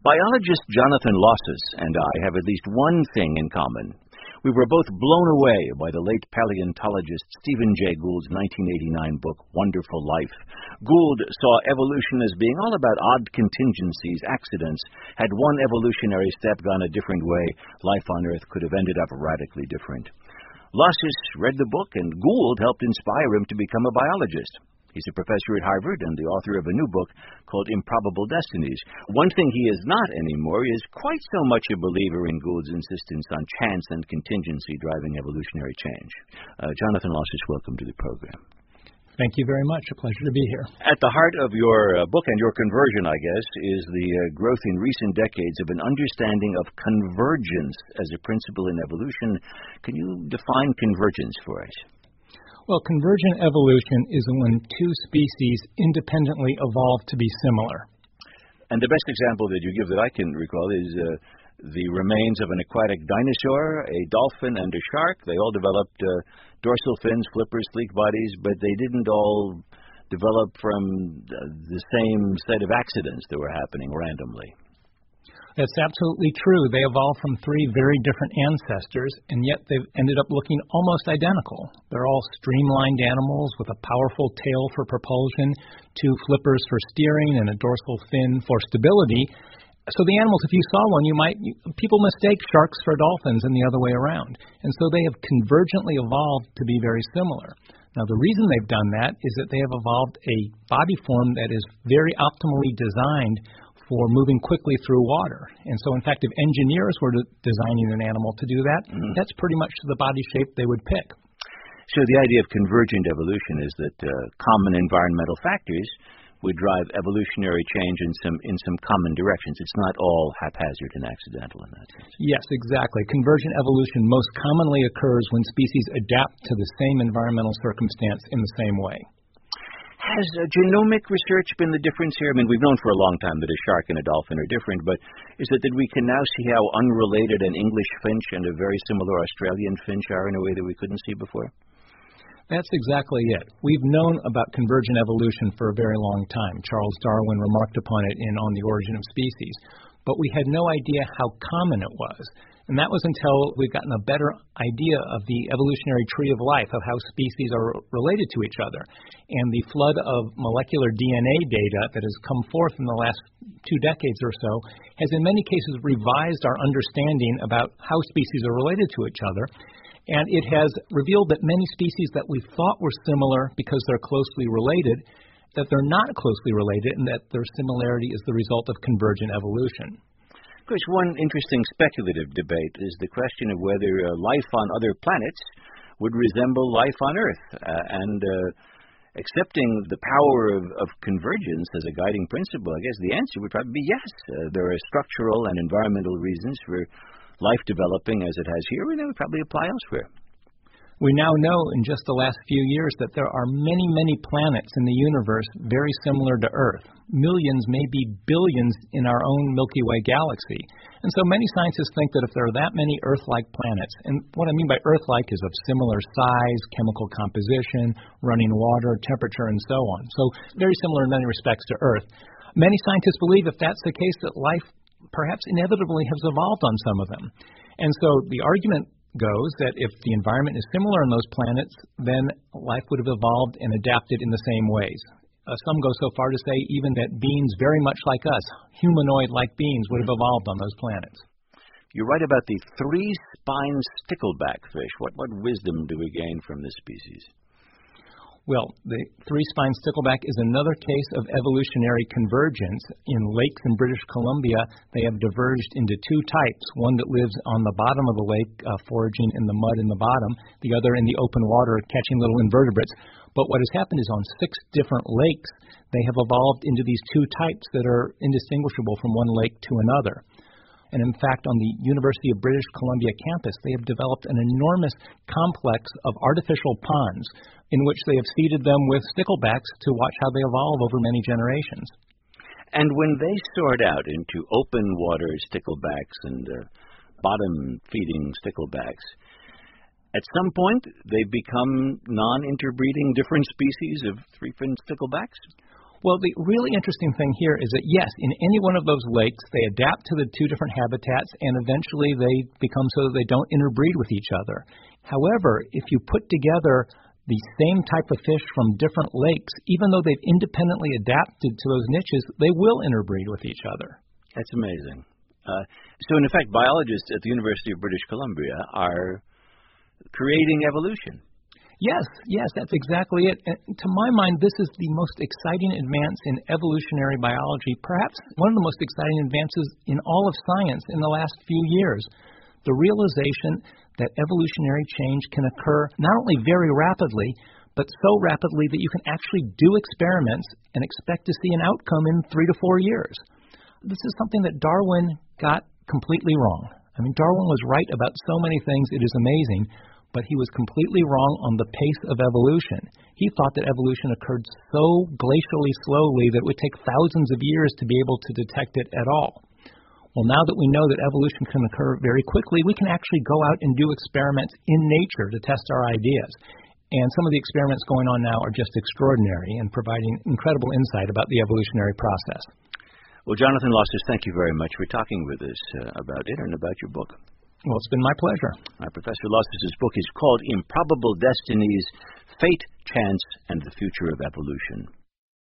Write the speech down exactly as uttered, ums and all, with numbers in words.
Biologist Jonathan Lossis and I have at least one thing in common. We were both blown away by the late paleontologist Stephen Jay Gould's nineteen eighty-nine book, Wonderful Life. Gould saw evolution as being all about odd contingencies, accidents. Had one evolutionary step gone a different way, life on Earth could have ended up radically different. Lossis read the book, and Gould helped inspire him to become a biologist. He's a professor at Harvard and the author of a new book called Improbable Destinies. One thing he is not anymore is quite so much a believer in Gould's insistence on chance and contingency driving evolutionary change. Uh, Jonathan Lossis, welcome to the program. Thank you very much. A pleasure to be here. At the heart of your uh, book and your conversion, I guess, is the uh, growth in recent decades of an understanding of convergence as a principle in evolution. Can you define convergence for us? Well, convergent evolution is when two species independently evolve to be similar. And the best example that you give that I can recall is uh, the remains of an aquatic dinosaur, a dolphin, and a shark. They all developed uh, dorsal fins, flippers, sleek bodies, but they didn't all develop from the same set of accidents that were happening randomly. That's absolutely true. They evolved from three very different ancestors, and yet they've ended up looking almost identical. They're all streamlined animals with a powerful tail for propulsion, two flippers for steering, and a dorsal fin for stability. So the animals, if you saw one, you might you, people mistake sharks for dolphins and the other way around. And so they have convergently evolved to be very similar. Now, the reason they've done that is that they have evolved a body form that is very optimally designed for moving quickly through water. And so, in fact, if engineers were de- designing an animal to do that, mm-hmm. that's pretty much the body shape they would pick. So the idea of convergent evolution is that uh, common environmental factors would drive evolutionary change in some in some common directions. It's not all haphazard and accidental in that sense. Yes, exactly. Convergent evolution most commonly occurs when species adapt to the same environmental circumstance in the same way. Has uh, genomic research been the difference here? I mean, we've known for a long time that a shark and a dolphin are different, but is it that we can now see how unrelated an English finch and a very similar Australian finch are in a way that we couldn't see before? That's exactly it. We've known about convergent evolution for a very long time. Charles Darwin remarked upon it in On the Origin of Species. But we had no idea how common it was. And that was until we've gotten a better idea of the evolutionary tree of life, of how species are related to each other. And the flood of molecular D N A data that has come forth in the last two decades or so has in many cases revised our understanding about how species are related to each other. And it has revealed that many species that we thought were similar because they're closely related, that they're not closely related, and that their similarity is the result of convergent evolution. Of course, one interesting speculative debate is the question of whether uh, life on other planets would resemble life on Earth. Uh, and uh, accepting the power of, of convergence as a guiding principle, I guess the answer would probably be yes. Uh, there are structural and environmental reasons for life developing as it has here, and that would probably apply elsewhere. We now know in just the last few years that there are many, many planets in the universe very similar to Earth. Millions, maybe billions in our own Milky Way galaxy. And so many scientists think that if there are that many Earth-like planets, and what I mean by Earth-like is of similar size, chemical composition, running water, temperature, and so on. So very similar in many respects to Earth. Many scientists believe if that's the case, that life perhaps inevitably has evolved on some of them. And so the argument goes that if the environment is similar on those planets, then life would have evolved and adapted in the same ways. Uh, some go so far to say even that beings very much like us, humanoid-like beings, would have evolved on those planets. You write about the three-spined stickleback fish. What, what wisdom do we gain from this species? Well, the three-spined stickleback is another case of evolutionary convergence. In lakes in British Columbia, they have diverged into two types, one that lives on the bottom of the lake, uh, foraging in the mud in the bottom, the other in the open water, catching little invertebrates. But what has happened is on six different lakes, they have evolved into these two types that are indistinguishable from one lake to another. And in fact, on the University of British Columbia campus, they have developed an enormous complex of artificial ponds in which they have seeded them with sticklebacks to watch how they evolve over many generations. And when they sort out into open water sticklebacks and uh, bottom-feeding sticklebacks, at some point they become non-interbreeding different species of three-finned sticklebacks? Well, the really interesting thing here is that, yes, in any one of those lakes, they adapt to the two different habitats, and eventually they become so that they don't interbreed with each other. However, if you put together the same type of fish from different lakes, even though they've independently adapted to those niches, they will interbreed with each other. That's amazing. Uh, so, in effect, biologists at the University of British Columbia are creating evolution. Yes, yes, that's exactly it. And to my mind, this is the most exciting advance in evolutionary biology, perhaps one of the most exciting advances in all of science in the last few years. The realization that evolutionary change can occur not only very rapidly, but so rapidly that you can actually do experiments and expect to see an outcome in three to four years. This is something that Darwin got completely wrong. I mean, Darwin was right about so many things, it is amazing, but he was completely wrong on the pace of evolution. He thought that evolution occurred so glacially slowly that it would take thousands of years to be able to detect it at all. Well, now that we know that evolution can occur very quickly, we can actually go out and do experiments in nature to test our ideas. And some of the experiments going on now are just extraordinary and providing incredible insight about the evolutionary process. Well, Jonathan Losses, thank you very much for talking with us uh, about it and about your book. Well, it's been my pleasure. Uh, Professor Losses' book is called Improbable Destinies, Fate, Chance, and the Future of Evolution.